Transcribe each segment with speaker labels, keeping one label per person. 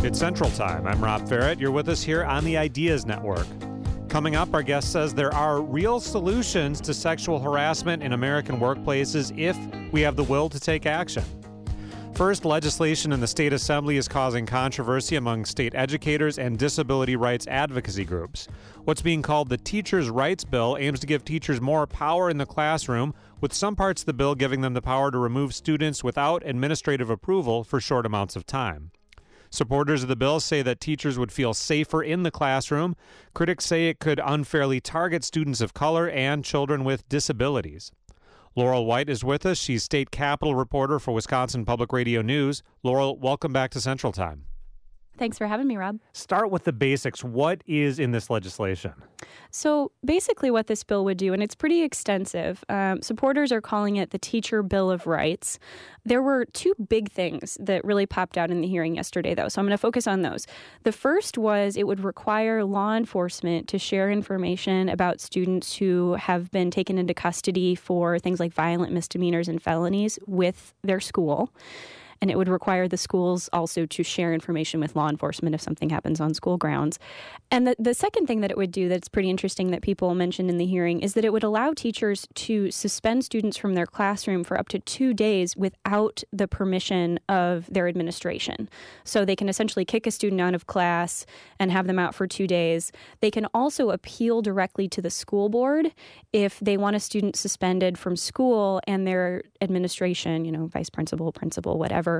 Speaker 1: It's Central Time. I'm Rob Ferrett. You're with us here on the Ideas Network. Coming up, our guest says there are real solutions to sexual harassment in American workplaces if we have the will to take action. First, legislation in the state assembly is causing controversy among state educators and disability rights advocacy groups. What's being called the Teachers' Rights Bill aims to give teachers more power in the classroom, with some parts of the bill giving them the power to remove students without administrative approval for short amounts of time. Supporters of the bill say that teachers would feel safer in the classroom. Critics say it could unfairly target students of color and children with disabilities. Laurel White is with us. She's state capitol reporter for Wisconsin Public Radio News. Laurel, welcome back to Central Time.
Speaker 2: Thanks for having me, Rob.
Speaker 1: Start with the basics. What is in this legislation?
Speaker 2: So basically what this bill would do, and it's pretty extensive, supporters are calling it the Teacher Bill of Rights. There were two big things that really popped out in the hearing yesterday, though, so I'm going to focus on those. The first was it would require law enforcement to share information about students who have been taken into custody for things like violent misdemeanors and felonies with their school. And it would require the schools also to share information with law enforcement if something happens on school grounds. And the second thing that it would do that's pretty interesting that people mentioned in the hearing is that it would allow teachers to suspend students from their classroom for up to 2 days without the permission of their administration. So they can essentially kick a student out of class and have them out for 2 days. They can also appeal directly to the school board if they want a student suspended from school and their administration, vice principal, whatever,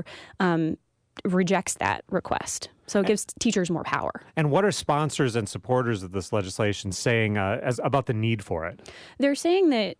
Speaker 2: rejects that request. So it gives teachers more power. And
Speaker 1: what are sponsors and supporters of this legislation saying about the need for it?
Speaker 2: They're saying that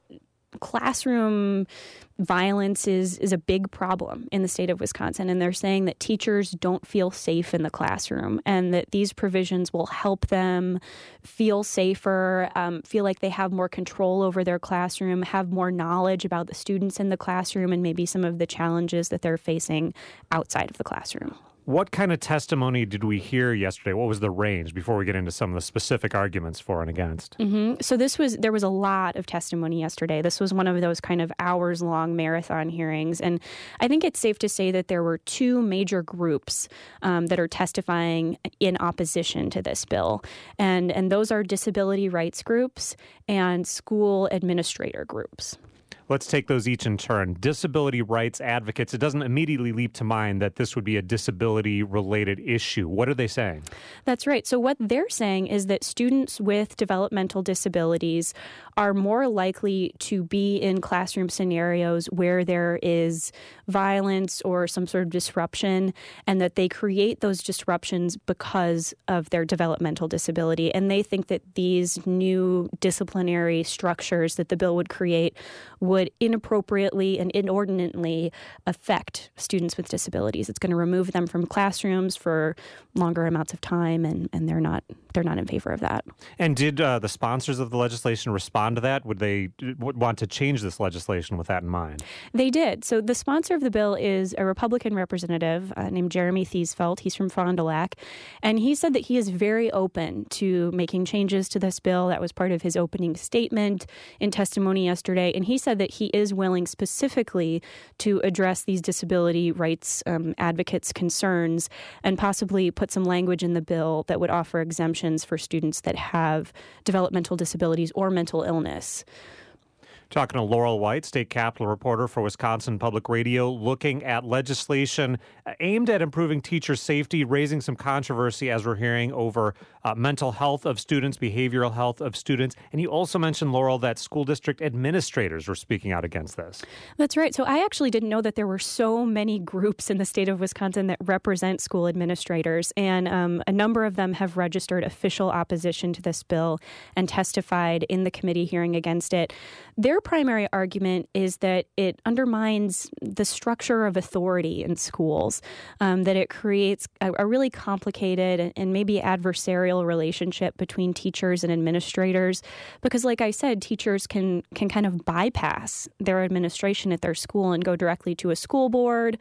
Speaker 2: classroom violence is a big problem in the state of Wisconsin, and they're saying that teachers don't feel safe in the classroom and that these provisions will help them feel safer, feel like they have more control over their classroom, have more knowledge about the students in the classroom and maybe some of the challenges that they're facing outside of the classroom.
Speaker 1: What kind of testimony did we hear yesterday? What was the range before we get into some of the specific arguments for and against?
Speaker 2: So there was a lot of testimony yesterday. This was one of those kind of hours-long marathon hearings. And I think it's safe to say that there were two major groups that are testifying in opposition to this bill. And those are disability rights groups and school administrator groups.
Speaker 1: Let's take those each in turn. Disability rights advocates, it doesn't immediately leap to mind that this would be a disability-related issue. What are they saying?
Speaker 2: That's right. So what they're saying is that students with developmental disabilities are more likely to be in classroom scenarios where there is violence or some sort of disruption, and that they create those disruptions because of their developmental disability. And they think that these new disciplinary structures that the bill would create would inappropriately and inordinately affect students with disabilities. It's going to remove them from classrooms for longer amounts of time, and they're not in favor of that.
Speaker 1: And did the sponsors of the legislation respond to that? Would they want to change this legislation with that in mind?
Speaker 2: They did. So the sponsor of the bill is a Republican representative named Jeremy Thiesfeld. He's from Fond du Lac, and he said that he is very open to making changes to this bill. That was part of his opening statement in testimony yesterday, and he said that he is willing specifically to address these disability rights advocates' concerns and possibly put some language in the bill that would offer exemptions for students that have developmental disabilities or mental illness.
Speaker 1: Talking to Laurel White, state capitol reporter for Wisconsin Public Radio, looking at legislation aimed at improving teacher safety, raising some controversy, as we're hearing, over mental health of students, behavioral health of students. And you also mentioned, Laurel, that school district administrators were speaking out against this.
Speaker 2: That's right. So I actually didn't know that there were so many groups in the state of Wisconsin that represent school administrators. And a number of them have registered official opposition to this bill and testified in the committee hearing against it. Their primary argument is that it undermines the structure of authority in schools, that it creates a really complicated and maybe adversarial relationship between teachers and administrators. Because, like I said, teachers can kind of bypass their administration at their school and go directly to a school board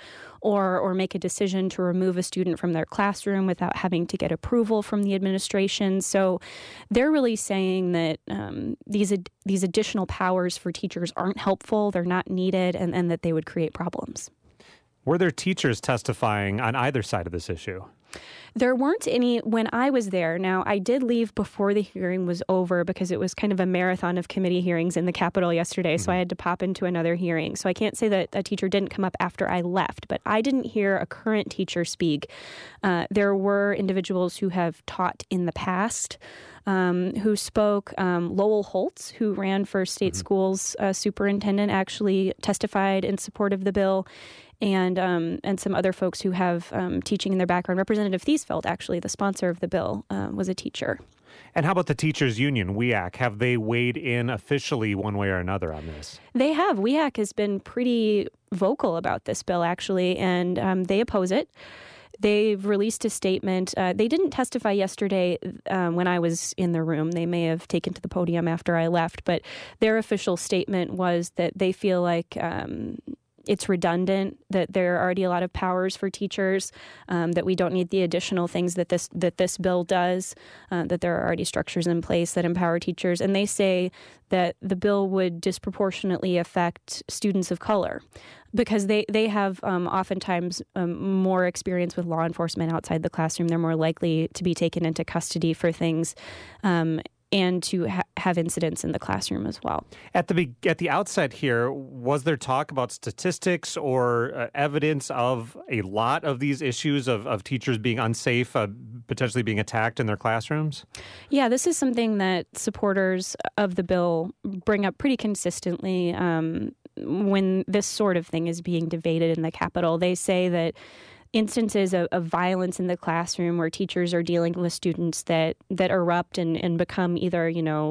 Speaker 2: or make a decision to remove a student from their classroom without having to get approval from the administration. So they're really saying that these additional powers for teachers aren't helpful, they're not needed, and that they would create problems.
Speaker 1: Were there teachers testifying on either side of this issue?
Speaker 2: There weren't any when I was there. Now, I did leave before the hearing was over because it was kind of a marathon of committee hearings in the Capitol yesterday, so I had to pop into another hearing. So I can't say that a teacher didn't come up after I left, but I didn't hear a current teacher speak. There were individuals who have taught in the past who spoke. Lowell Holtz, who ran for state schools superintendent, actually testified in support of the bill. And some other folks who have teaching in their background. Representative Thiesfeld, actually, the sponsor of the bill, was a teacher.
Speaker 1: And how about the teachers union, WEAC? Have they weighed in officially one way or another on this?
Speaker 2: They have. WEAC has been pretty vocal about this bill, actually, and they oppose it. They've released a statement. They didn't testify yesterday when I was in the room. They may have taken to the podium after I left, but their official statement was that they feel like it's redundant, that there are already a lot of powers for teachers, that we don't need the additional things that this bill does, that there are already structures in place that empower teachers. And they say that the bill would disproportionately affect students of color because they have oftentimes more experience with law enforcement outside the classroom. They're more likely to be taken into custody for things and to have incidents in the classroom as well. At
Speaker 1: the outset here, was there talk about statistics or evidence of a lot of these issues of teachers being unsafe, potentially being attacked in their classrooms?
Speaker 2: Yeah, this is something that supporters of the bill bring up pretty consistently when this sort of thing is being debated in the Capitol. They say that instances of violence in the classroom where teachers are dealing with students that erupt and become either,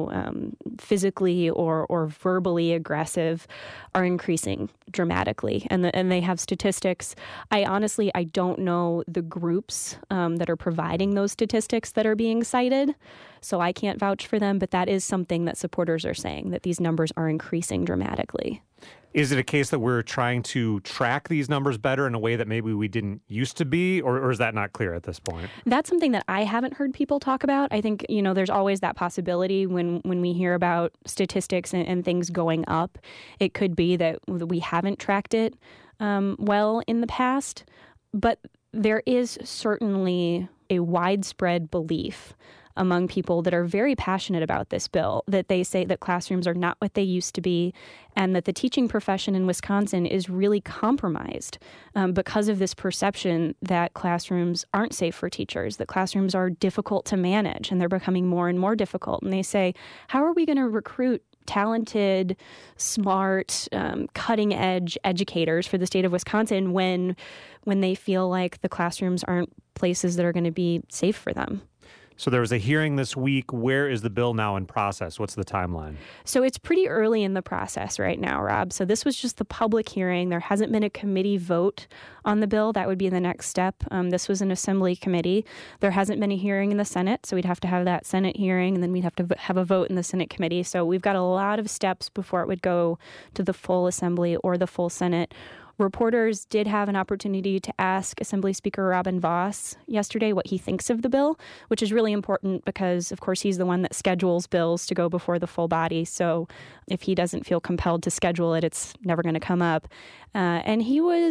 Speaker 2: physically or verbally aggressive are increasing dramatically. And they have statistics. I don't know the groups that are providing those statistics that are being cited, so I can't vouch for them, but that is something that supporters are saying, that these numbers are increasing dramatically.
Speaker 1: Is it a case that we're trying to track these numbers better in a way that maybe we didn't used to be, or is that not clear at this point?
Speaker 2: That's something that I haven't heard people talk about. I think, there's always that possibility when we hear about statistics and things going up. It could be that we haven't tracked it well in the past, but there is certainly a widespread belief among people that are very passionate about this bill, that they say that classrooms are not what they used to be, and that the teaching profession in Wisconsin is really compromised because of this perception that classrooms aren't safe for teachers, that classrooms are difficult to manage, and they're becoming more and more difficult. And they say, how are we going to recruit talented, smart, cutting-edge educators for the state of Wisconsin when they feel like the classrooms aren't places that are going to be safe for them?
Speaker 1: So there was a hearing this week. Where is the bill now in process? What's the timeline?
Speaker 2: So it's pretty early in the process right now, Rob. So this was just the public hearing. There hasn't been a committee vote on the bill. That would be the next step. This was an assembly committee. There hasn't been a hearing in the Senate, so we'd have to have that Senate hearing, and then we'd have to have a vote in the Senate committee. So we've got a lot of steps before it would go to the full assembly or the full Senate. Reporters did have an opportunity to ask Assembly Speaker Robin Vos yesterday what he thinks of the bill, which is really important because, of course, he's the one that schedules bills to go before the full body. So if he doesn't feel compelled to schedule it, it's never going to come up. And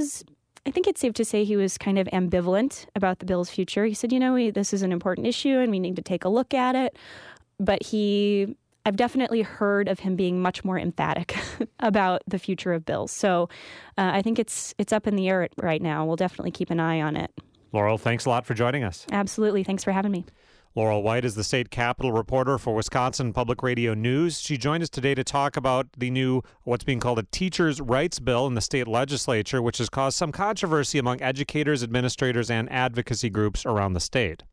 Speaker 2: I think it's safe to say he was kind of ambivalent about the bill's future. He said, this is an important issue and we need to take a look at it. But I've definitely heard of him being much more emphatic about the future of bills. So I think it's up in the air right now. We'll definitely keep an eye on it.
Speaker 1: Laurel, thanks a lot for joining us.
Speaker 2: Absolutely. Thanks for having me.
Speaker 1: Laurel White is the state capitol reporter for Wisconsin Public Radio News. She joined us today to talk about the new, what's being called a teachers' rights bill in the state legislature, which has caused some controversy among educators, administrators, and advocacy groups around the state.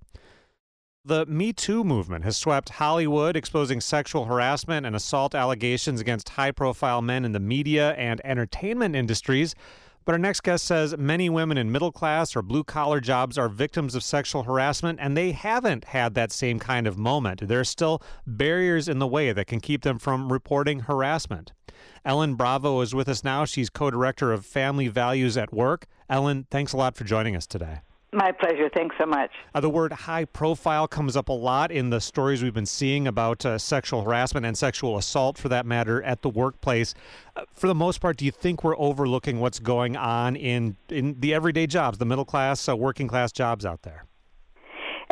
Speaker 1: The Me Too movement has swept Hollywood, exposing sexual harassment and assault allegations against high-profile men in the media and entertainment industries. But our next guest says many women in middle-class or blue-collar jobs are victims of sexual harassment, and they haven't had that same kind of moment. There are still barriers in the way that can keep them from reporting harassment. Ellen Bravo is with us now. She's co-director of Family Values at Work. Ellen, thanks a lot for joining us today.
Speaker 3: My pleasure. Thanks so much.
Speaker 1: The word high profile comes up a lot in the stories we've been seeing about sexual harassment and sexual assault, for that matter, at the workplace. For the most part, do you think we're overlooking what's going on in the everyday jobs, the middle class, working class jobs out there?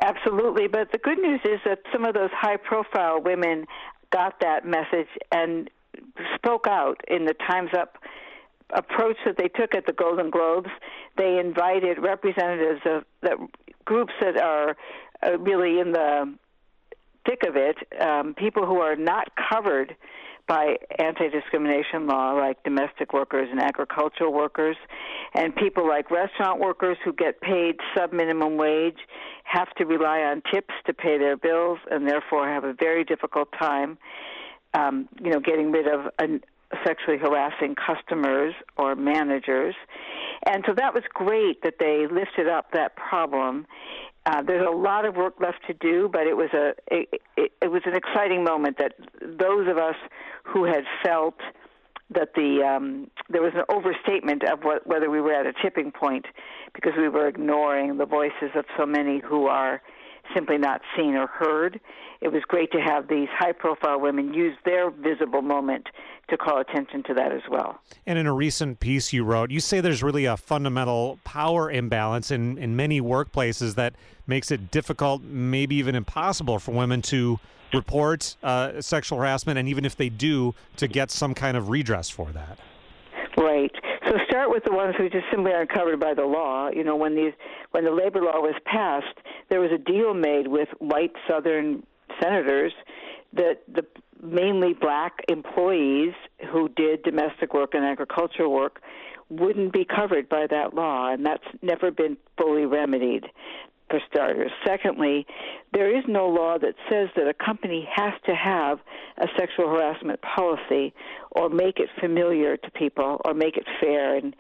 Speaker 3: Absolutely. But the good news is that some of those high-profile women got that message and spoke out in the Time's Up approach that they took at the Golden Globes. They invited representatives of groups that are really in the thick of it, people who are not covered by anti-discrimination law, like domestic workers and agricultural workers, and people like restaurant workers who get paid sub-minimum wage, have to rely on tips to pay their bills, and therefore have a very difficult time, getting rid of sexually harassing customers or managers. And so that was great that they lifted up that problem. There's a lot of work left to do, but it was an exciting moment that those of us who had felt that there was an overstatement of whether we were at a tipping point because we were ignoring the voices of so many who are simply not seen or heard. It was great to have these high-profile women use their visible moment to call attention to that as well.
Speaker 1: And in a recent piece you wrote, you say there's really a fundamental power imbalance in many workplaces that makes it difficult, maybe even impossible for women to report sexual harassment, and even if they do, to get some kind of redress for that.
Speaker 3: Right. So start with the ones who just simply aren't covered by the law. You know, when the labor law was passed, there was a deal made with white Southern senators that the mainly black employees who did domestic work and agricultural work wouldn't be covered by that law, and that's never been fully remedied, for starters. Secondly, there is no law that says that a company has to have a sexual harassment policy or make it familiar to people or make it fair and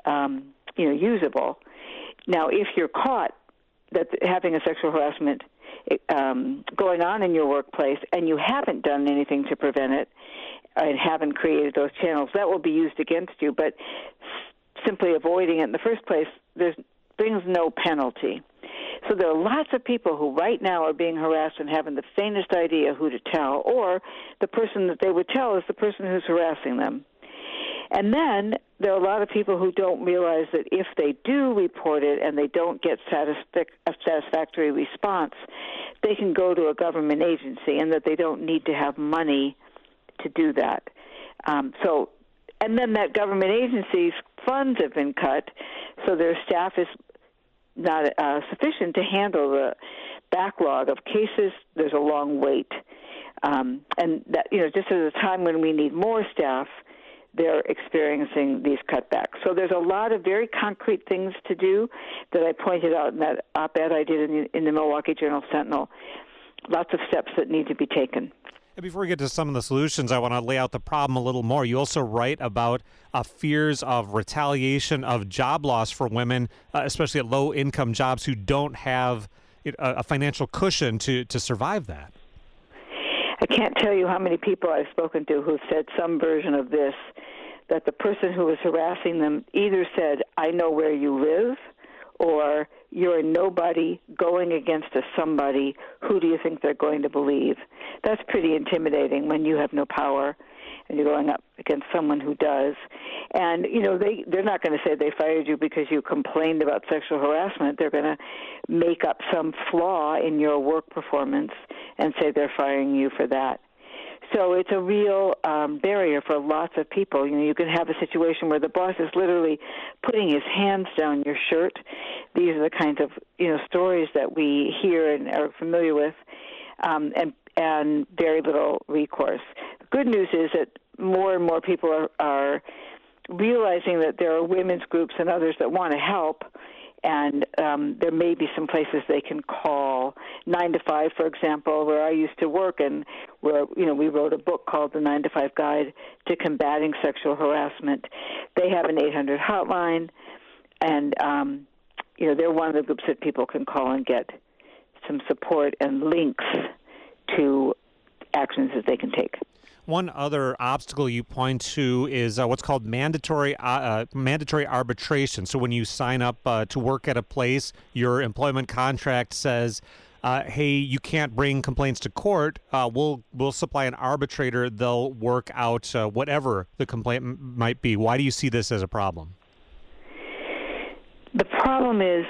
Speaker 3: usable. Now, if you're caught that having a sexual harassment going on in your workplace and you haven't done anything to prevent it and haven't created those channels, that will be used against you. But simply avoiding it in the first place brings no penalty. So there are lots of people who right now are being harassed and haven't the faintest idea who to tell, or the person that they would tell is the person who's harassing them. And then there are a lot of people who don't realize that if they do report it and they don't get a satisfactory response, they can go to a government agency and that they don't need to have money to do that. And then that government agency's funds have been cut, so their staff is not sufficient to handle the backlog of cases. There's a long wait. And that, just at a time when we need more staff, they're experiencing these cutbacks. So there's a lot of very concrete things to do that I pointed out in that op-ed I did in the Milwaukee Journal-Sentinel. Lots of steps that need to be taken.
Speaker 1: And before we get to some of the solutions, I want to lay out the problem a little more. You also write about fears of retaliation, of job loss for women, especially at low-income jobs who don't have a financial cushion to survive that.
Speaker 3: I can't tell you how many people I've spoken to who've said some version of this, that the person who was harassing them either said, "I know where you live," or "You're a nobody going against a somebody. Who do you think they're going to believe?" That's pretty intimidating when you have no power and you're going up against someone who does. And, they're not going to say they fired you because you complained about sexual harassment. They're going to make up some flaw in your work performance and say they're firing you for that. So it's a real barrier for lots of people. You can have a situation where the boss is literally putting his hands down your shirt. These are the kinds of stories that we hear and are familiar with, and very little recourse. The good news is that more and more people are realizing that there are women's groups and others that want to help. And there may be some places they can call. 9 to 5, for example, where I used to work, and where we wrote a book called The 9 to 5 Guide to Combating Sexual Harassment. They have an 800 hotline, and they're one of the groups that people can call and get some support and links to actions that they can take.
Speaker 1: One other obstacle you point to is what's called mandatory arbitration. So when you sign up to work at a place, your employment contract says, hey, you can't bring complaints to court. We'll supply an arbitrator. They'll work out whatever the complaint might be. Why do you see this as a problem?
Speaker 3: The problem is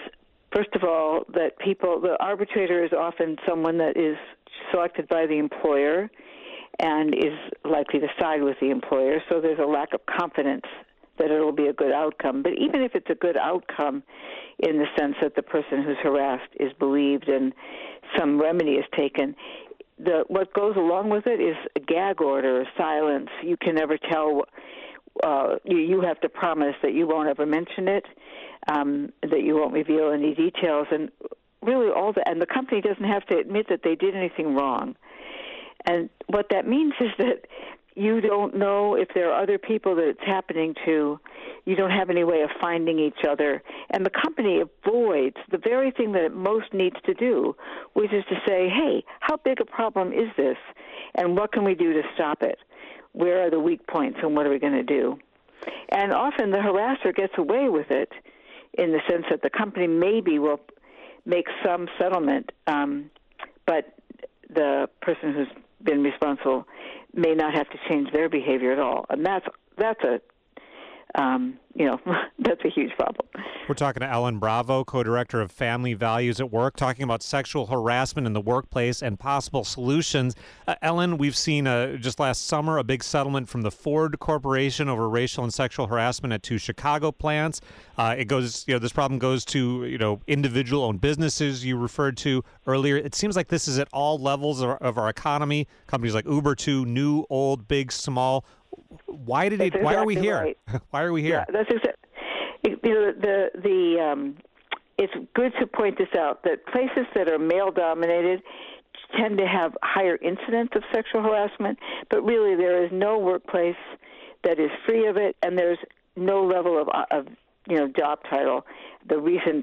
Speaker 3: first of all, that the arbitrator is often someone that is selected by the employer and is likely to side with the employer, so there's a lack of confidence that it'll be a good outcome. But even if it's a good outcome in the sense that the person who's harassed is believed and some remedy is taken, what goes along with it is a gag order, silence. You can never tell. You have to promise that you won't ever mention it, that you won't reveal any details, and really and the company doesn't have to admit that they did anything wrong. And what that means is that you don't know if there are other people that it's happening to. You don't have any way of finding each other. And the company avoids the very thing that it most needs to do, which is to say, hey, how big a problem is this? And what can we do to stop it? Where are the weak points and what are we going to do? And often the harasser gets away with it in the sense that the company maybe will make some settlement, but the person who's been responsible may not have to change their behavior at all, and that's a that's a huge problem.
Speaker 1: We're talking to Ellen Bravo, co-director of Family Values at Work, talking about sexual harassment in the workplace and possible solutions. Ellen, we've seen just last summer a big settlement from the Ford Corporation over racial and sexual harassment at 2 Chicago plants. This problem goes to individual-owned businesses you referred to earlier. It seems like this is at all levels of our economy. Companies like Uber, too, new, old, big, small. Why are we here?
Speaker 3: Right.
Speaker 1: Why are we here?
Speaker 3: Yeah, that's exactly. It's good to point this out that places that are male-dominated tend to have higher incidence of sexual harassment, but really there is no workplace that is free of it, and there's no level of job title. The recent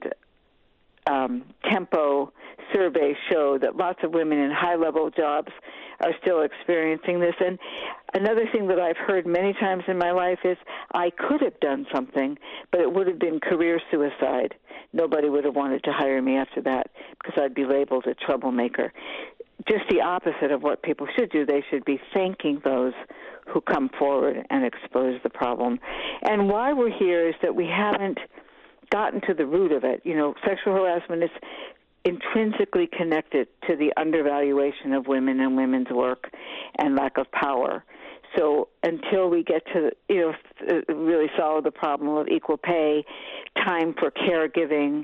Speaker 3: Tempo survey showed that lots of women in high-level jobs are still experiencing this. And another thing that I've heard many times in my life is, I could have done something, but it would have been career suicide. Nobody would have wanted to hire me after that because I'd be labeled a troublemaker. Just the opposite of what people should do. They should be thanking those who come forward and expose the problem. And why we're here is that we haven't gotten to the root of it. Sexual harassment is intrinsically connected to the undervaluation of women and women's work and lack of power. So until we get to really solve the problem of equal pay, time for caregiving,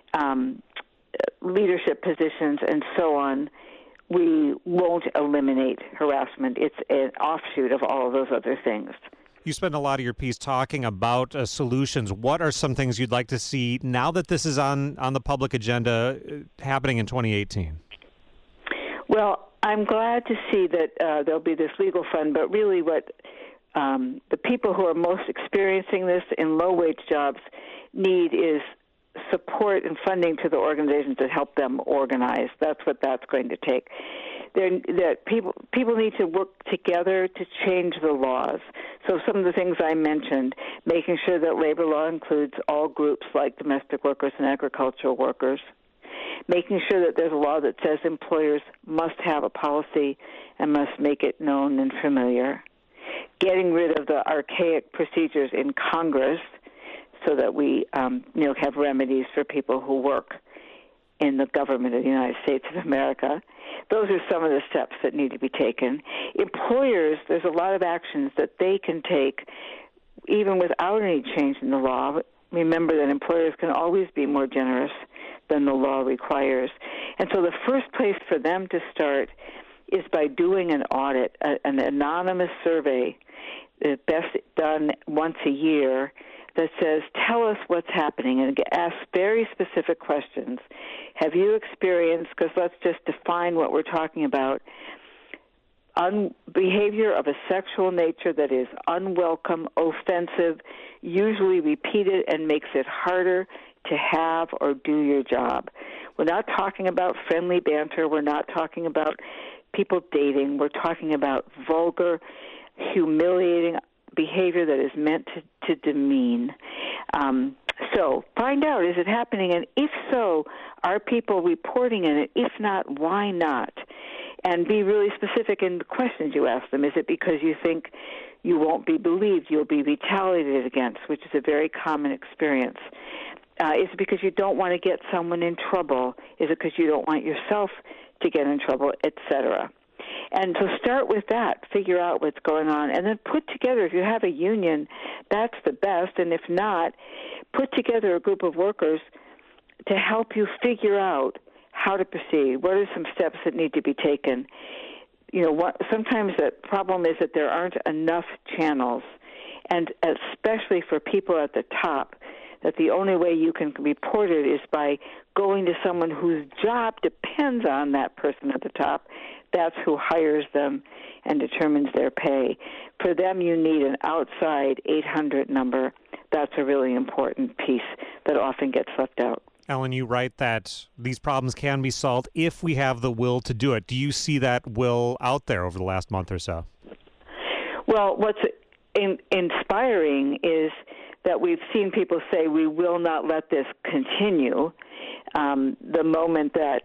Speaker 3: leadership positions, and so on, we won't eliminate harassment. It's an offshoot of all of those other things.
Speaker 1: You spend a lot of your piece talking about solutions. What are some things you'd like to see now that this is on the public agenda happening in 2018?
Speaker 3: Well, I'm glad to see that there'll be this legal fund, but really what the people who are most experiencing this in low-wage jobs need is support and funding to the organizations that help them organize. That's what that's going to take. That people need to work together to change the laws. So some of the things I mentioned, making sure that labor law includes all groups like domestic workers and agricultural workers, making sure that there's a law that says employers must have a policy and must make it known and familiar, getting rid of the archaic procedures in Congress so that we have remedies for people who work in the government of the United States of America. Those are some of the steps that need to be taken. Employers, there's a lot of actions that they can take even without any change in the law. Remember that employers can always be more generous than the law requires. And so the first place for them to start is by doing an audit, an anonymous survey, best done once a year, that says, tell us what's happening, and ask very specific questions. Have you experienced, because let's just define what we're talking about, behavior of a sexual nature that is unwelcome, offensive, usually repeated, and makes it harder to have or do your job. We're not talking about friendly banter. We're not talking about people dating. We're talking about vulgar, humiliating behavior that is meant to demean. So find out, is it happening? And if so, are people reporting it? If not, why not? And be really specific in the questions you ask them. Is it because you think you won't be believed, you'll be retaliated against, which is a very common experience. Is it because you don't want to get someone in trouble? Is it because you don't want yourself to get in trouble, etc.? And so start with that, figure out what's going on, and then put together, if you have a union, that's the best, and if not, put together a group of workers to help you figure out how to proceed. What are some steps that need to be taken? Sometimes the problem is that there aren't enough channels, and especially for people at the top, that the only way you can report it is by going to someone whose job depends on that person at the top. That's who hires them and determines their pay. For them, you need an outside 800 number. That's a really important piece that often gets left out.
Speaker 1: Ellen, you write that these problems can be solved if we have the will to do it. Do you see that will out there over the last month or so?
Speaker 3: Well, what's inspiring is that we've seen people say we will not let this continue. The moment that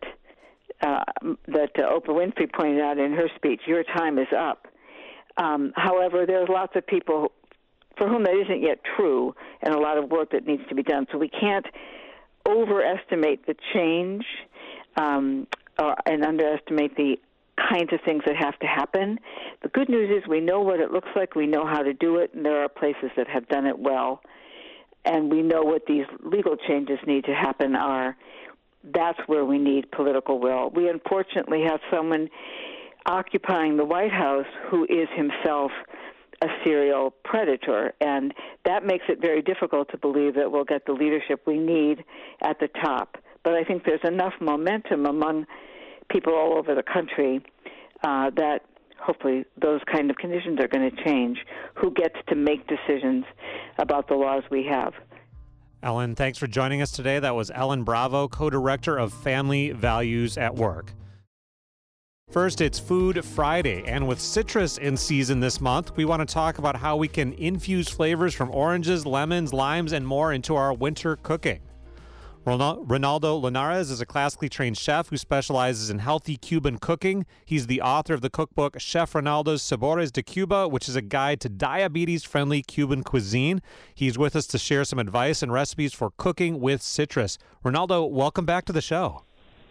Speaker 3: Oprah Winfrey pointed out in her speech, your time is up. However, there's lots of people for whom that isn't yet true, and a lot of work that needs to be done. So we can't overestimate the change and underestimate the kinds of things that have to happen. The good news is we know what it looks like, we know how to do it, and there are places that have done it well, and we know what these legal changes need to happen are. That's where we need political will. We unfortunately have someone occupying the White House who is himself a serial predator, and that makes it very difficult to believe that we'll get the leadership we need at the top. But I think there's enough momentum among people all over the country that hopefully those kind of conditions are going to change. Who gets to make decisions about the laws we have?
Speaker 1: Ellen, thanks for joining us today. That was Ellen Bravo, co-director of Family Values at Work. First, it's Food Friday, and with citrus in season this month, we want to talk about how we can infuse flavors from oranges, lemons, limes, and more into our winter cooking. Ronaldo Linares is a classically trained chef who specializes in healthy Cuban cooking. He's the author of the cookbook Chef Ronaldo's Sabores de Cuba, which is a guide to diabetes-friendly Cuban cuisine. He's with us to share some advice and recipes for cooking with citrus. Ronaldo, welcome back to the show.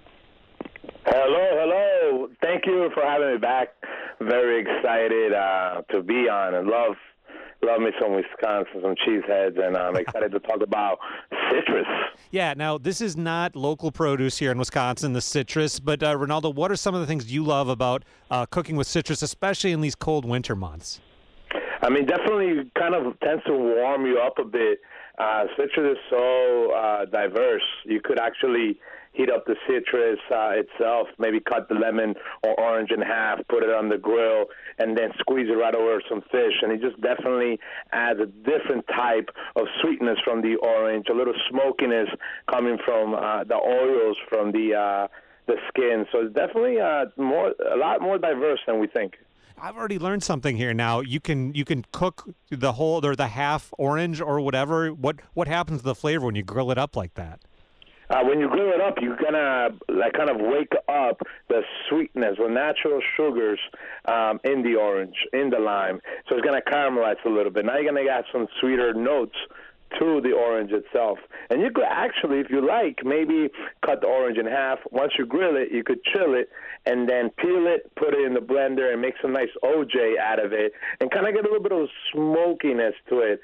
Speaker 4: Hello. Thank you for having me back. Very excited to be on and love me some Wisconsin, some cheeseheads, and I'm excited to talk about citrus.
Speaker 1: Yeah, now this is not local produce here in Wisconsin, the citrus, but Ronaldo, what are some of the things you love about cooking with citrus, especially in these cold winter months?
Speaker 4: I mean, definitely kind of tends to warm you up a bit. Citrus is so diverse. You could actually heat up the citrus itself, maybe cut the lemon or orange in half, put it on the grill, and then squeeze it right over some fish. And it just definitely adds a different type of sweetness from the orange, a little smokiness coming from the oils from the skin. So it's definitely a lot more diverse than we think.
Speaker 1: I've already learned something here. Now you can cook the whole or the half orange or whatever. What happens to the flavor when you grill it up like that?
Speaker 4: When you grill it up, you're gonna kind of wake up the sweetness or natural sugars in the orange, in the lime. So it's gonna caramelize a little bit. Now you're gonna add some sweeter notes to the orange itself. And you could actually, if you like, maybe cut the orange in half. Once you grill it, you could chill it and then peel it, put it in the blender, and make some nice OJ out of it and kind of get a little bit of smokiness to it.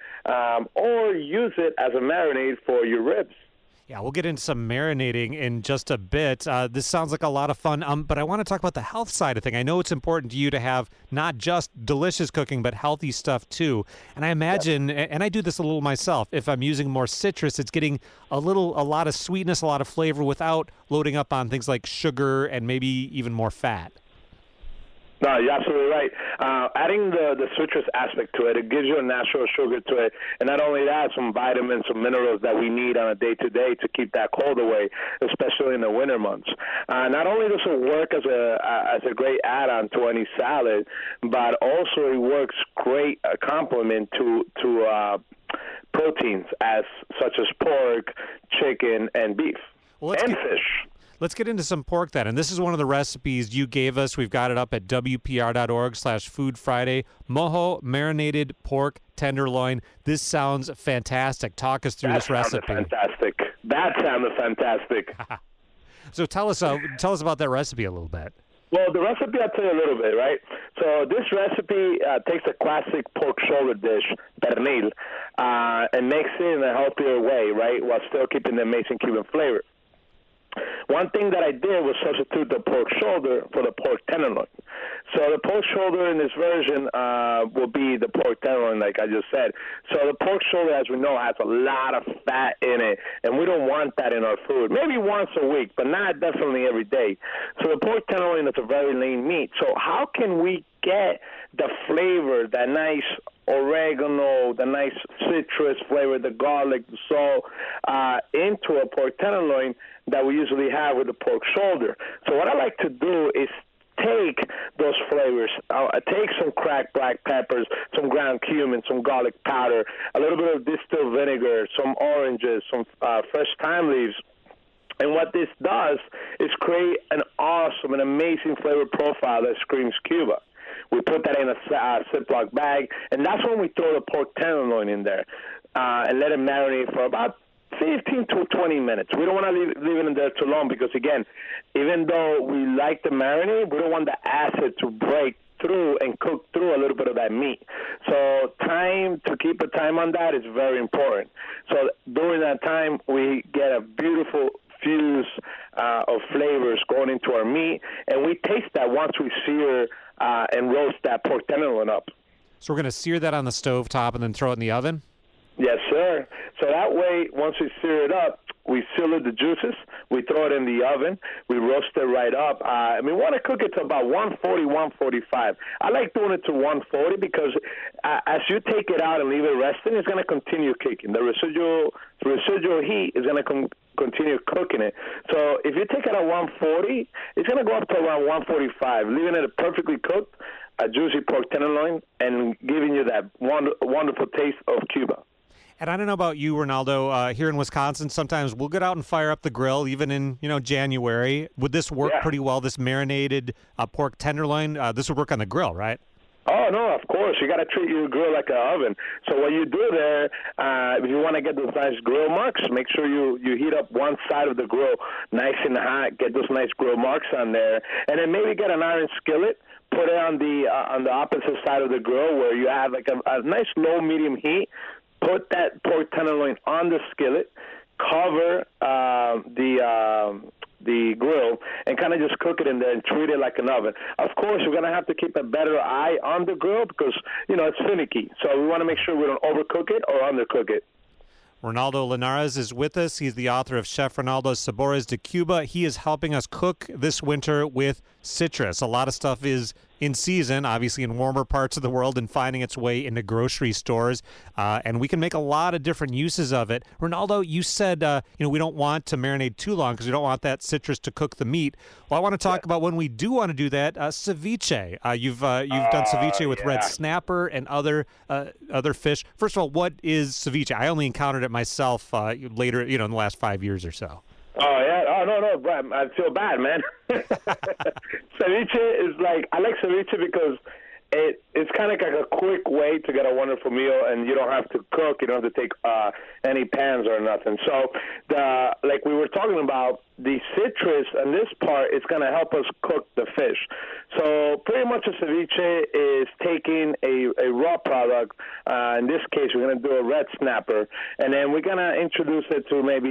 Speaker 4: Or use it as a marinade for your ribs.
Speaker 1: Yeah, we'll get into some marinating in just a bit. This sounds like a lot of fun, but I want to talk about the health side of thing. I know it's important to you to have not just delicious cooking, but healthy stuff too. And I imagine, and I do this a little myself, if I'm using more citrus, it's getting a lot of sweetness, a lot of flavor without loading up on things like sugar and maybe even more fat.
Speaker 4: No, you're absolutely right. Adding the citrus aspect to it, it gives you a natural sugar to it. And not only that, some vitamins, some minerals that we need on a day-to-day to keep that cold away, especially in the winter months. Not only does it work as a great add-on to any salad, but also it works great complement to proteins such as pork, chicken, and beef, and fish.
Speaker 1: Let's get into some pork then. And this is one of the recipes you gave us. We've got it up at WPR.org/Food Friday. Mojo marinated pork tenderloin. This sounds fantastic. Talk us through this recipe.
Speaker 4: Fantastic. That sounded fantastic.
Speaker 1: So tell us about that recipe a little bit.
Speaker 4: Well, the recipe, I'll tell you a little bit, right? So this recipe takes a classic pork shoulder dish, pernil, and makes it in a healthier way, right, while still keeping the amazing Cuban flavor. One thing that I did was substitute the pork shoulder for the pork tenderloin. So the pork shoulder in this version will be the pork tenderloin, like I just said. So the pork shoulder, as we know, has a lot of fat in it, and we don't want that in our food. Maybe once a week, but not definitely every day. So the pork tenderloin is a very lean meat. So how can we get the flavor, that nice oregano, the nice citrus flavor, the garlic, the salt, into a pork tenderloin that we usually have with the pork shoulder? So what I like to do is take those flavors, take some cracked black peppers, some ground cumin, some garlic powder, a little bit of distilled vinegar, some oranges, some fresh thyme leaves. And what this does is create an awesome and amazing flavor profile that screams Cuba. We put that in a Ziploc bag, and that's when we throw the pork tenderloin in there and let it marinate for about 15 to 20 minutes. We don't want to leave it in there too long because, again, even though we like the marinade, we don't want the acid to break through and cook through a little bit of that meat. So to keep a time on that is very important. So during that time, we get a beautiful fuse of flavors going into our meat, and we taste that once we sear and roast that pork tenderloin up.
Speaker 1: So we're going to sear that on the stove top and then throw it in the oven?
Speaker 4: Yes, sir. So that way, once we sear it up, we seal it the juices, we throw it in the oven, we roast it right up. We want to cook it to about 140, 145. I like doing it to 140 because as you take it out and leave it resting, it's going to continue cooking. The residual heat is going to continue cooking it. So if you take it at 140, it's going to go up to around 145, leaving it perfectly cooked, a juicy pork tenderloin, and giving you that wonderful taste of Cuba.
Speaker 1: And I don't know about you, Ronaldo. Here in Wisconsin, sometimes we'll get out and fire up the grill, even in January. Would this work pretty well? This marinated pork tenderloin, this would work on the grill, right?
Speaker 4: Oh, no, of course. You got to treat your grill like an oven. So what you do there, if you want to get those nice grill marks, make sure you heat up one side of the grill nice and hot, get those nice grill marks on there, and then maybe get an iron skillet, put it on the opposite side of the grill where you have like a nice low-medium heat. Put that pork tenderloin on the skillet, cover the grill, and kind of just cook it in there and treat it like an oven. Of course, we're going to have to keep a better eye on the grill because, it's finicky. So we want to make sure we don't overcook it or undercook it.
Speaker 1: Ronaldo Linares is with us. He's the author of Chef Ronaldo's Sabores de Cuba. He is helping us cook this winter with citrus. A lot of stuff is in season, obviously in warmer parts of the world, and finding its way into grocery stores. And we can make a lot of different uses of it. Ronaldo, you said we don't want to marinate too long because we don't want that citrus to cook the meat. Well, I want to talk about when we do want to do that, ceviche. You've done ceviche with red snapper and other fish. First of all, what is ceviche? I only encountered it myself later, in the last 5 years or so.
Speaker 4: Oh, yeah. Oh, no. I feel bad, man. Ceviche is I like ceviche because it's kind of like a quick way to get a wonderful meal, and you don't have to cook. You don't have to take any pans or nothing. So, like we were talking about, the citrus and this part is going to help us cook the fish. So pretty much a ceviche is taking a raw product. In this case, we're going to do a red snapper, and then we're going to introduce it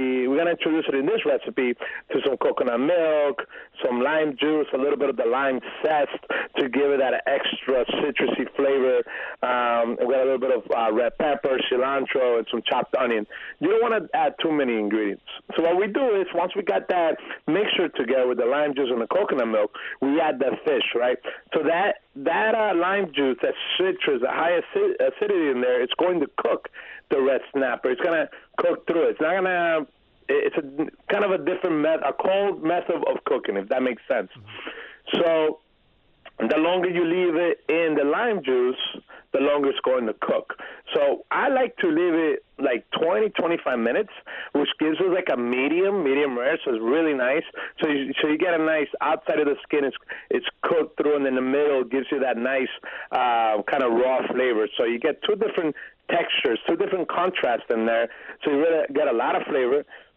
Speaker 4: in this recipe to some coconut milk, some lime juice, a little bit of the lime zest to give it that extra citrusy flavor. We got a little bit of red pepper, cilantro, and some chopped onion. You don't want to add too many ingredients. So what we do is once we got that mixture together with the lime juice and the coconut milk, we add the fish, right? So that lime juice, that citrus, the high acidity in there, it's going to cook the red snapper. It's going to cook through it. It's not going to. It's a kind of a different a cold method of cooking, if that makes sense. Mm-hmm. So the longer you leave it in the lime juice, the longer it's going to cook. So I like to leave it 20, 25 minutes, which gives us a medium rare, so it's really nice. So you get a nice outside of the skin, it's cooked through, and in the middle gives you that nice kind of raw flavor. So you get two different textures, two different contrasts in there. So you really get a lot of flavor,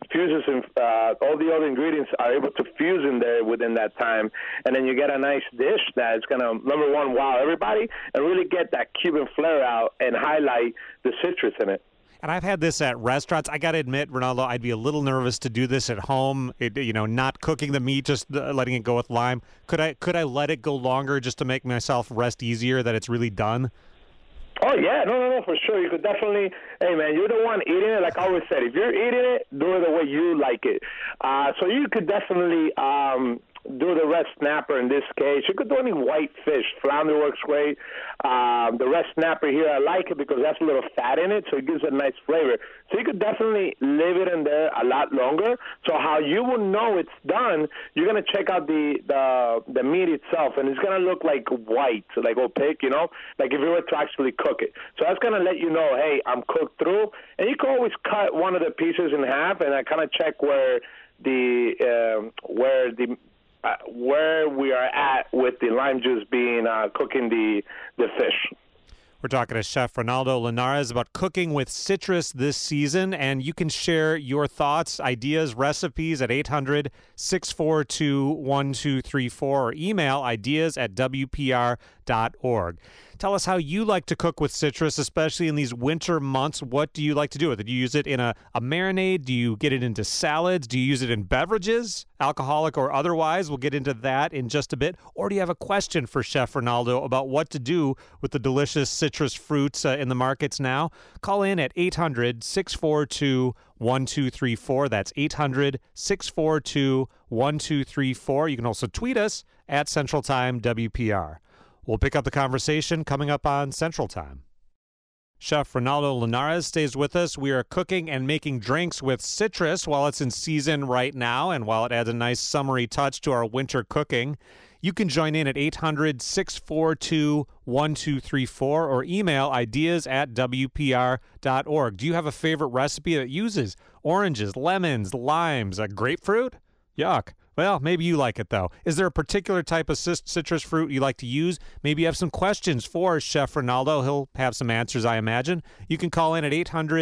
Speaker 4: fuses in, all the other ingredients are able to fuse in there within that time, and then you get a nice dish that is going to, number one, wow everybody, and really get that Cuban flair out and highlight the citrus in it.
Speaker 1: And I've had this at restaurants. I got to admit, Ronaldo, I'd be a little nervous to do this at home. Not cooking the meat, just letting it go with lime. Could I let it go longer just to make myself rest easier that it's really done?
Speaker 4: Oh, yeah. No, for sure. You could definitely, hey, man, you're the one eating it. Like I always said, if you're eating it, do it the way you like it. So you could definitely do the red snapper in this case. You could do any white fish. Flounder works great. The red snapper here, I like it because that's a little fat in it, so it gives it a nice flavor. So you could definitely leave it in there a lot longer. So how you will know it's done, you're going to check out the meat itself, and it's going to look like white, like opaque, like if you were to actually cook it. So that's going to let you know, hey, I'm cooked through. And you can always cut one of the pieces in half, and I kind of check where we are at with the lime juice being cooking the fish.
Speaker 1: We're talking to Chef Ronaldo Linares about cooking with citrus this season, and you can share your thoughts, ideas, recipes at 800-642-1234 or email ideas@wpr.org. Tell us how you like to cook with citrus, especially in these winter months. What do you like to do with it? Do you use it in a marinade? Do you get it into salads? Do you use it in beverages, alcoholic or otherwise? We'll get into that in just a bit. Or do you have a question for Chef Ronaldo about what to do with the delicious citrus fruits in the markets now? Call in at 800-642-1234. That's 800-642-1234. You can also tweet us at Central Time WPR. We'll pick up the conversation coming up on Central Time. Chef Ronaldo Linares stays with us. We are cooking and making drinks with citrus while it's in season right now, and while it adds a nice summery touch to our winter cooking. You can join in at 800-642-1234 or email ideas@wpr.org. Do you have a favorite recipe that uses oranges, lemons, limes, grapefruit? Yuck. Well, maybe you like it, though. Is there a particular type of citrus fruit you like to use? Maybe you have some questions for Chef Ronaldo. He'll have some answers, I imagine. You can call in at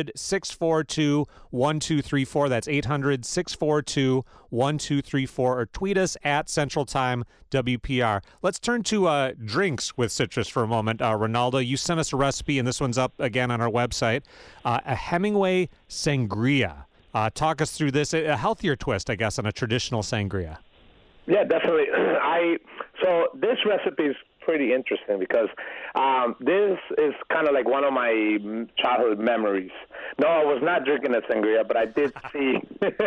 Speaker 1: 800-642-1234. That's 800-642-1234. Or tweet us at Central Time WPR. Let's turn to drinks with citrus for a moment. Ronaldo, you sent us a recipe, and this one's up again on our website. A Hemingway sangria. Talk us through this, a healthier twist, I guess, on a traditional sangria.
Speaker 4: Yeah, definitely. So this recipe is pretty interesting because this is kind of like one of my childhood memories. No, I was not drinking a sangria, but I did see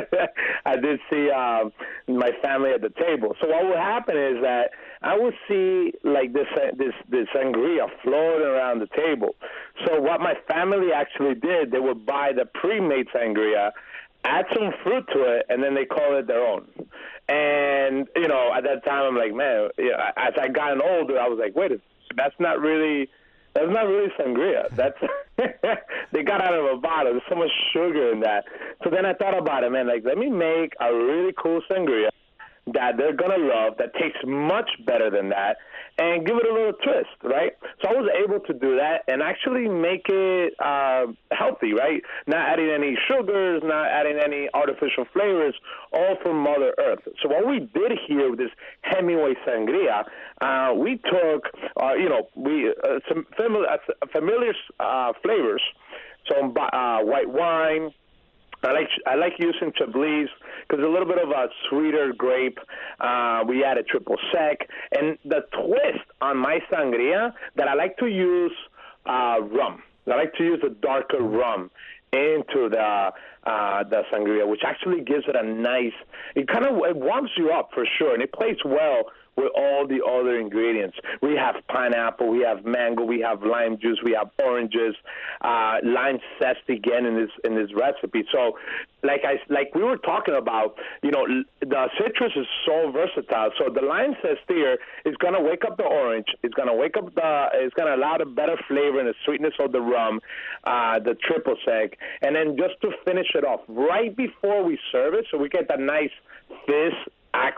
Speaker 4: my family at the table. So what would happen is that I would see like this sangria floating around the table. So what my family actually did, they would buy the pre-made sangria, add some fruit to it, and then they call it their own. And, at that time, I'm like, man, as I gotten older, I was like, wait, that's not really sangria. That's they got out of a bottle. There's so much sugar in that. So then I thought about it, man, like, let me make a really cool sangria that they're going to love, that tastes much better than that, and give it a little twist, right? So I was able to do that and actually make it healthy, right? Not adding any sugars, not adding any artificial flavors, all from Mother Earth. So what we did here with this Hemingway sangria, we took, some familiar flavors, some white wine. I like using Chablis because a little bit of a sweeter grape. We added triple sec. And the twist on my sangria that I like to use rum. I like to use a darker rum into the sangria, which actually gives it a nice, it warms you up for sure, and it plays well with all the other ingredients. We have pineapple, we have mango, we have lime juice, we have oranges, lime zest again in this recipe. So, like we were talking about, the citrus is so versatile. So the lime zest here is going to wake up the orange. It's going to it's going to allow the better flavor and the sweetness of the rum, the triple sec, and then just to finish it off right before we serve it, so we get that nice fizz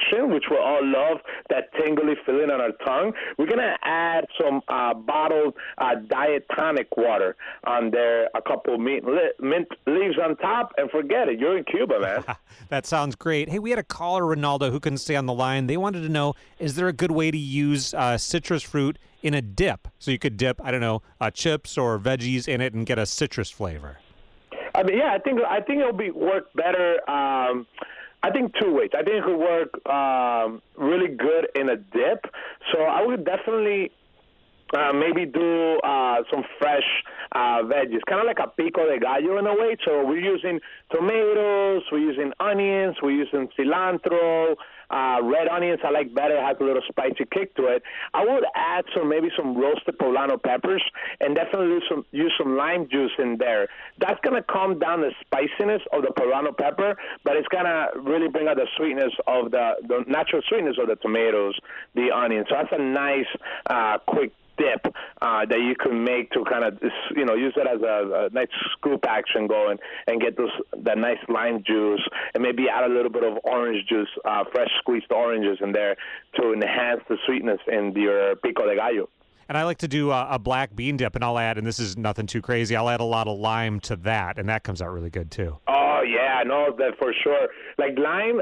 Speaker 4: action, which we all love, that tingly feeling on our tongue, we're going to add some bottled diet tonic water on there, a couple mint leaves on top, and forget it. You're in Cuba, man.
Speaker 1: That sounds great. Hey, we had a caller, Ronaldo, who couldn't stay on the line. They wanted to know, is there a good way to use citrus fruit in a dip? So you could dip, I don't know, chips or veggies in it and get a citrus flavor.
Speaker 4: I mean, yeah, I think it'll work better. I think two ways. I think it could work really good in a dip. So I would definitely maybe do some fresh veggies, kind of like a pico de gallo in a way. So we're using tomatoes, we're using onions, we're using cilantro, red onions I like better, has a little spicy kick to it. I would add maybe some roasted poblano peppers and definitely use some lime juice in there. That's going to calm down the spiciness of the poblano pepper, but it's going to really bring out the sweetness of the natural sweetness of the tomatoes, the onions. So that's a nice quick dip that you can make to kind of, use it as a nice scoop action going and get that nice lime juice and maybe add a little bit of orange juice, fresh squeezed oranges in there to enhance the sweetness in your pico de gallo.
Speaker 1: And I like to do a black bean dip, and I'll add, and this is nothing too crazy, I'll add a lot of lime to that, and that comes out really good too.
Speaker 4: Oh, yeah, no, that for sure. Like lime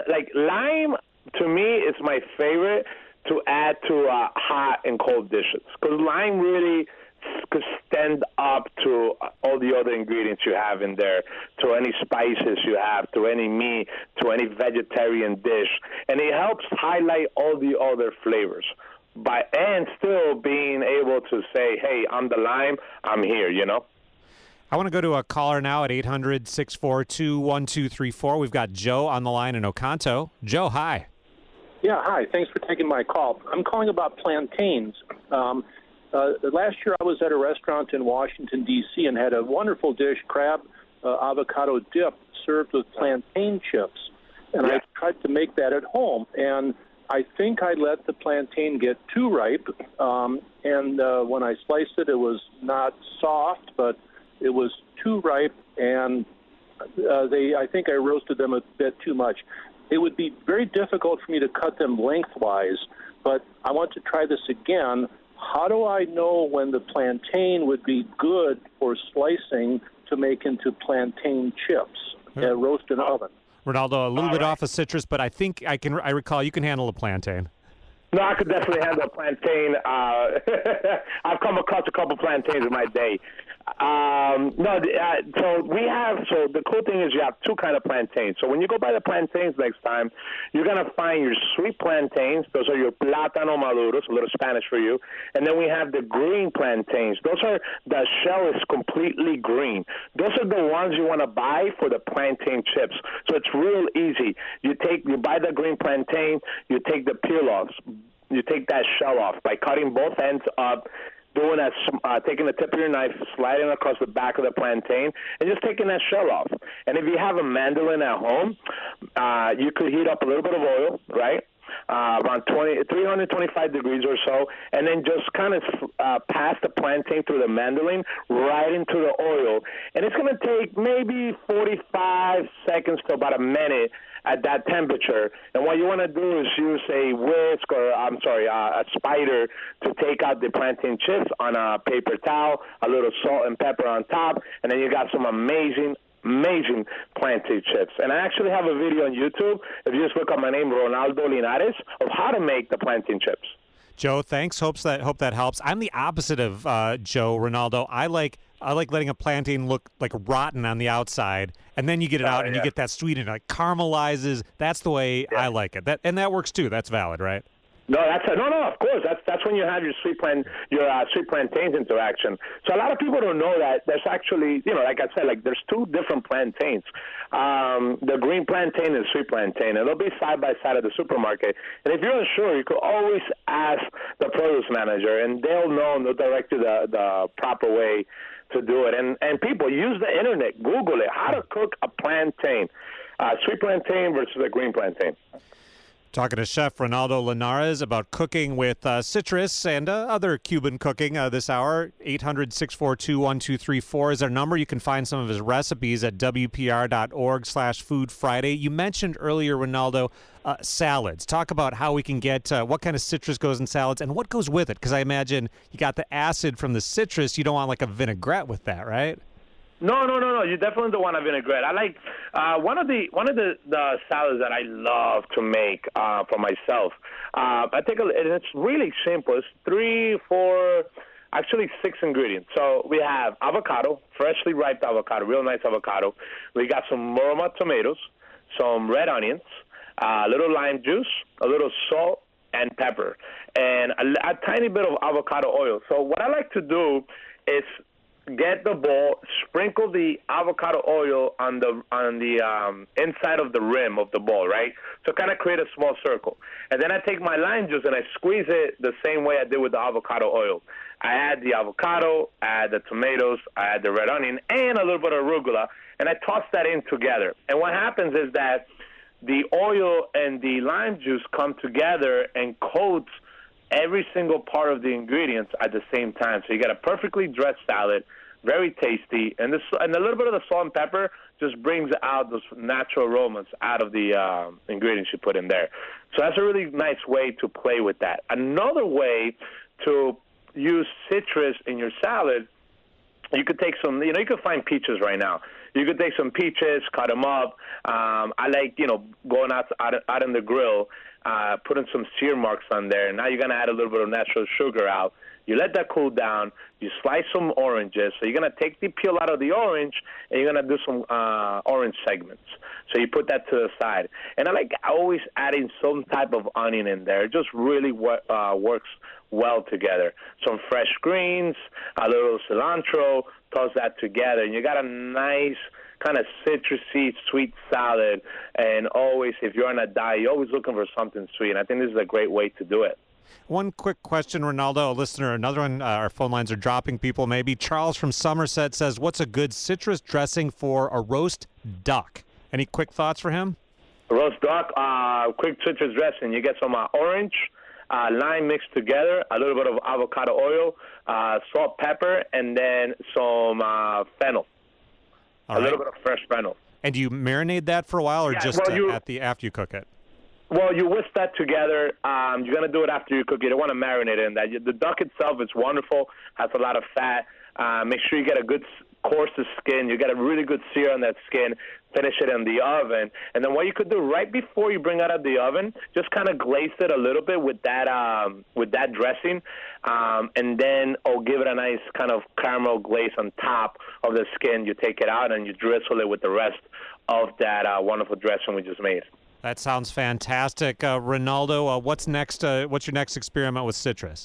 Speaker 4: to me is my favorite to add to hot and cold dishes, because lime really could stand up to all the other ingredients you have in there, to any spices you have, to any meat, to any vegetarian dish, and it helps highlight all the other flavors. And still being able to say, hey, I'm the lime, I'm here,
Speaker 1: I want to go to a caller now at 800-642-1234. We've got Joe on the line in Oconto. Joe, hi.
Speaker 5: Yeah, hi. Thanks for taking my call. I'm calling about plantains. Last year I was at a restaurant in Washington, D.C., and had a wonderful dish, crab avocado dip, served with plantain chips. And I tried to make that at home, and I think I let the plantain get too ripe. And when I sliced it, it was not soft, but it was too ripe, and I think I roasted them a bit too much. It would be very difficult for me to cut them lengthwise, but I want to try this again. How do I know when the plantain would be good for slicing to make into plantain chips and roast in the oven?
Speaker 1: Ronaldo, a little bit off of citrus, but I think I recall you can handle a plantain.
Speaker 4: No, I could definitely handle a plantain. I've come across a couple plantains in my day. So the cool thing is you have two kind of plantains. So when you go buy the plantains next time, you're going to find your sweet plantains. Those are your plátano maduros, a little Spanish for you. And then we have the green plantains. The shell is completely green. Those are the ones you want to buy for the plantain chips. So it's real easy. You buy the green plantain, you take the peel-offs. You take that shell off by cutting both ends up, taking the tip of your knife, sliding across the back of the plantain, and just taking that shell off. And if you have a mandolin at home, you could heat up a little bit of oil, right? Around 325 degrees or so, and then just kind of pass the plantain through the mandolin right into the oil. And it's going to take maybe 45 seconds to about a minute at that temperature. And what you want to do is use a spider to take out the plantain chips on a paper towel, a little salt and pepper on top, and then you got some amazing plantain chips. And I actually have a video on YouTube, if you just look up my name, Ronaldo Linares, of how to make the plantain chips.
Speaker 1: Joe, thanks. Hope that helps. I'm the opposite of Joe, Ronaldo. I like letting a plantain look like rotten on the outside, and then you get it out and you get that sweet and it like caramelizes. That's the way I like it. That works too. That's valid, right?
Speaker 4: No, of course. That's when you have your sweet plantains interaction. So a lot of people don't know that there's actually, like I said, like there's two different plantains. The green plantain and sweet plantain, and they'll be side by side at the supermarket. And if you're unsure, you could always ask the produce manager, and they'll know and they'll direct you the proper way to do it. And people, use the internet, Google it, how to cook a plantain, sweet plantain versus a green plantain.
Speaker 1: Talking to Chef Ronaldo Linares about cooking with citrus and other Cuban cooking this hour. 800-642-1234 is our number. You can find some of his recipes at WPR.org/foodfriday. You mentioned earlier, Ronaldo, salads. Talk about how we can get what kind of citrus goes in salads and what goes with it, because I imagine you got the acid from the citrus. You don't want like a vinaigrette with that, right?
Speaker 4: No. You definitely don't want a vinaigrette. I like one of the salads that I love to make for myself. And it's really simple. It's 3, 4, actually 6 ingredients. So we have avocado, freshly ripe avocado, real nice avocado. We got some Roma tomatoes, some red onions, a little lime juice, a little salt, and pepper, and a tiny bit of avocado oil. So what I like to do is get the bowl, sprinkle the avocado oil on the inside of the rim of the bowl, right? So kind of create a small circle. And then I take my lime juice and I squeeze it the same way I did with the avocado oil. I add the avocado, I add the tomatoes, I add the red onion, and a little bit of arugula, and I toss that in together. And what happens is that the oil and the lime juice come together and coats every single part of the ingredients at the same time. So you get a perfectly dressed salad, very tasty, and a little bit of the salt and pepper just brings out those natural aromas out of the ingredients you put in there. So that's a really nice way to play with that. Another way to use citrus in your salad, you could take some, you could find peaches right now. You could take some peaches, cut them up. I like, going out in the grill, putting some sear marks on there. Now you're going to add a little bit of natural sugar out. You let that cool down. You slice some oranges. So you're going to take the peel out of the orange, and you're going to do some orange segments. So you put that to the side. And I like always adding some type of onion in there. It just really works well together. Some fresh greens, a little cilantro, toss that together. And you got a nice kind of citrusy, sweet salad. And always, if you're on a diet, you're always looking for something sweet. And I think this is a great way to do it.
Speaker 1: One quick question, Ronaldo, a listener, another one, our phone lines are dropping people maybe. Charles from Somerset says, what's a good citrus dressing for a roast duck? Any quick thoughts for him?
Speaker 4: Roast duck, quick citrus dressing. You get some orange, lime mixed together, a little bit of avocado oil, salt, pepper, and then some fennel. A little bit of fresh fennel.
Speaker 1: And do you marinate that for a while, or just after you cook it?
Speaker 4: Well, you whisk that together. You're going to do it after you cook it. You don't want to marinate it in that. The duck itself is wonderful, has a lot of fat. Make sure you get a good coarse skin. You get a really good sear on that skin. Finish it in the oven. And then what you could do right before you bring it out of the oven, just kind of glaze it a little bit with that dressing. And then give it a nice kind of caramel glaze on top of the skin. You take it out and you drizzle it with the rest of that wonderful dressing we just made.
Speaker 1: That sounds fantastic. Ronaldo, what's next? What's your next experiment with citrus?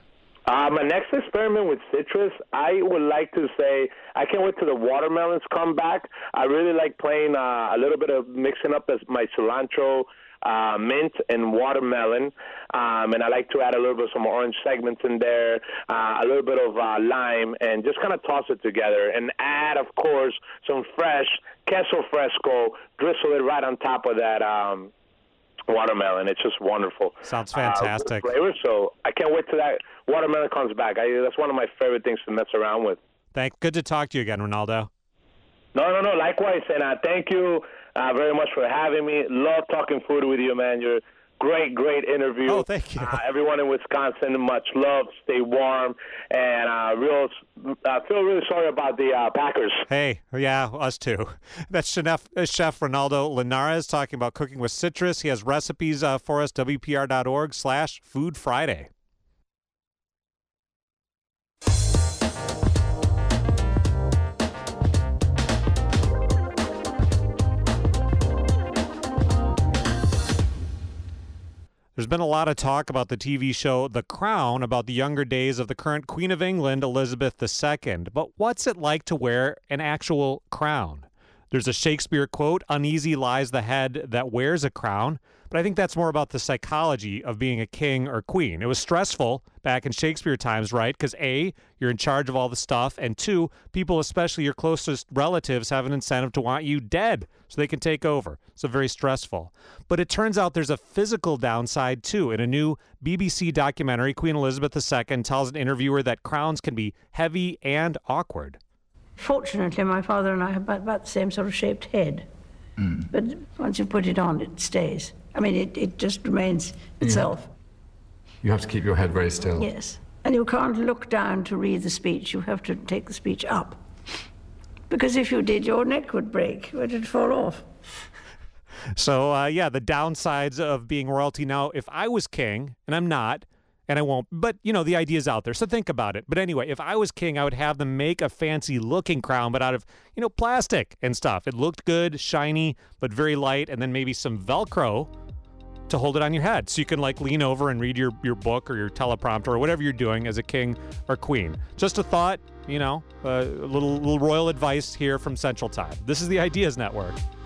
Speaker 4: My next experiment with citrus, I would like to say, I can't wait till the watermelons come back. I really like playing a little bit of mixing up my cilantro, mint, and watermelon. And I like to add a little bit of some orange segments in there, a little bit of lime, and just kind of toss it together. And add, of course, some fresh queso fresco, drizzle it right on top of that watermelon. It's just wonderful.
Speaker 1: Sounds fantastic.
Speaker 4: Flavor, so I can't wait till that watermelon comes back. That's one of my favorite things to mess around with.
Speaker 1: Good to talk to you again, Ronaldo.
Speaker 4: No. Likewise, and thank you very much for having me. Love talking food with you, man. You're great interview.
Speaker 1: Oh, thank you.
Speaker 4: Everyone in Wisconsin, much love. Stay warm, and feel really sorry about the Packers.
Speaker 1: Hey, yeah, us too. That's Chef Ronaldo Linares talking about cooking with citrus. He has recipes for us, WPR.org/foodfriday. There's been a lot of talk about the TV show The Crown, about the younger days of the current Queen of England, Elizabeth II. But what's it like to wear an actual crown? There's a Shakespeare quote, "Uneasy lies the head that wears a crown." But I think that's more about the psychology of being a king or queen. It was stressful back in Shakespeare times, right? Because A, you're in charge of all the stuff, and 2, people, especially your closest relatives, have an incentive to want you dead so they can take over. So very stressful. But it turns out there's a physical downside, too. In a new BBC documentary, Queen Elizabeth II tells an interviewer that crowns can be heavy and awkward.
Speaker 6: Fortunately, my father and I have about the same sort of shaped head. But once you put it on, it stays. I mean, it just remains itself.
Speaker 7: You have to keep your head very still.
Speaker 6: Yes. And you can't look down to read the speech. You have to take the speech up. Because if you did, your neck would break. It would fall off.
Speaker 1: So, the downsides of being royalty. Now, if I was king, and I'm not, and I won't, but, the idea's out there, so think about it. But anyway, if I was king, I would have them make a fancy-looking crown, but out of, plastic and stuff. It looked good, shiny, but very light, and then maybe some Velcro to hold it on your head, so you can, lean over and read your book or your teleprompter or whatever you're doing as a king or queen. Just a thought, a little royal advice here from Central Time. This is the Ideas Network.